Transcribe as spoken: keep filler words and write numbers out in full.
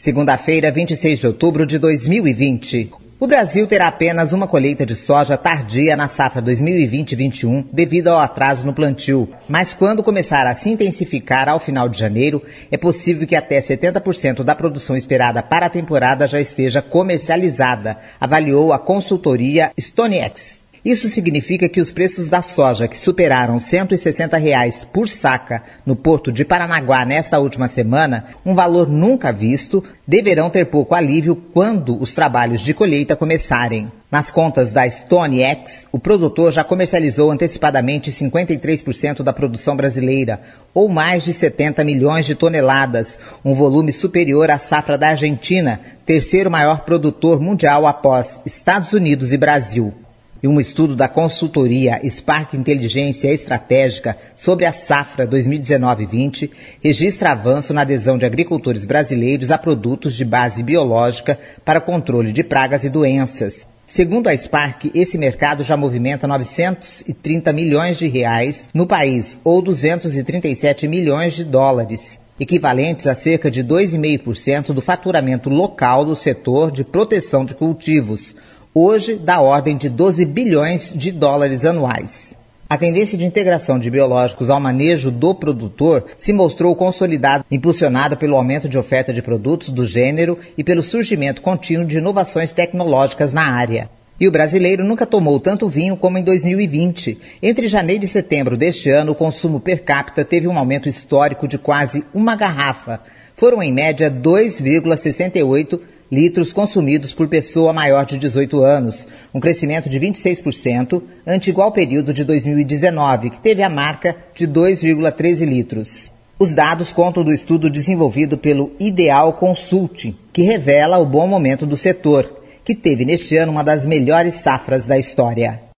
Segunda-feira, vinte e seis de outubro de dois mil e vinte. O Brasil terá apenas uma colheita de soja tardia na safra dois mil e vinte vinte e um devido ao atraso no plantio. Mas quando começar a se intensificar ao final de janeiro, é possível que até setenta por cento da produção esperada para a temporada já esteja comercializada, avaliou a consultoria StoneX. Isso significa que os preços da soja, que superaram cento e sessenta reais por saca no porto de Paranaguá nesta última semana, um valor nunca visto, deverão ter pouco alívio quando os trabalhos de colheita começarem. Nas contas da StoneX, o produtor já comercializou antecipadamente cinquenta e três por cento da produção brasileira, ou mais de setenta milhões de toneladas, um volume superior à safra da Argentina, terceiro maior produtor mundial após Estados Unidos e Brasil. E um estudo da consultoria Spark Inteligência Estratégica sobre a safra dois mil e dezenove vinte registra avanço na adesão de agricultores brasileiros a produtos de base biológica para controle de pragas e doenças. Segundo a Spark, esse mercado já movimenta novecentos e trinta milhões de reais no país, ou duzentos e trinta e sete milhões de dólares, equivalentes a cerca de dois vírgula cinco por cento do faturamento local do setor de proteção de cultivos, hoje da ordem de doze bilhões de dólares anuais. A tendência de integração de biológicos ao manejo do produtor se mostrou consolidada, impulsionada pelo aumento de oferta de produtos do gênero e pelo surgimento contínuo de inovações tecnológicas na área. E o brasileiro nunca tomou tanto vinho como em dois mil e vinte. Entre janeiro e setembro deste ano, o consumo per capita teve um aumento histórico de quase uma garrafa. Foram, em média, dois vírgula sessenta e oito litros consumidos por pessoa maior de dezoito anos, um crescimento de vinte e seis por cento ante igual período de dois mil e dezenove, que teve a marca de dois vírgula treze litros. Os dados contam do estudo desenvolvido pelo Ideal Consulting, que revela o bom momento do setor, que teve neste ano uma das melhores safras da história.